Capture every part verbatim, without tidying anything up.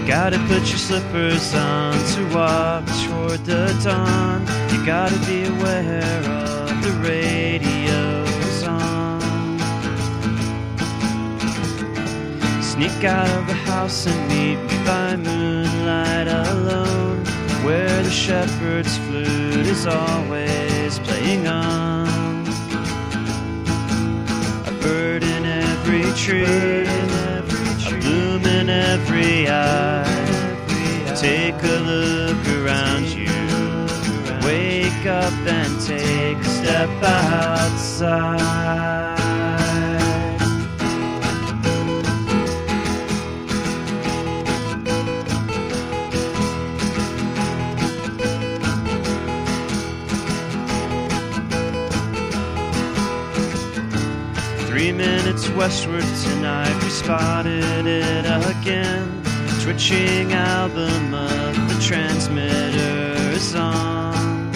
Gotta put your slippers on to walk toward the dawn. You gotta be aware of the radio's on. Sneak out of the house and meet me by moonlight alone, where the shepherd's flute is always playing on. A bird in every tree, a bloom in every eye. Take a look around you, wake up and take a step outside. Three minutes westward tonight, we spotted it again. Twitching album of the transmitters on.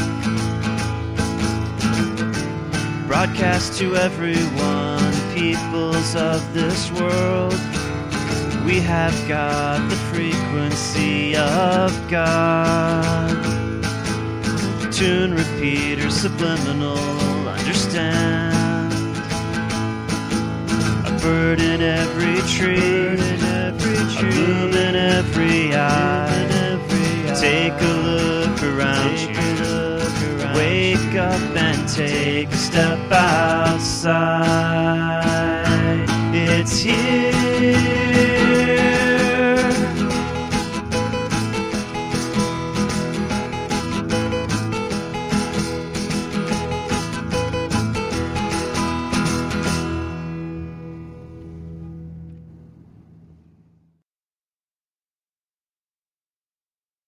Broadcast to everyone, peoples of this world. We have got the frequency of God. Tune repeater, subliminal, understand. A bird in every tree, a bloom in every eye. Take a look around you, wake up and take a step outside.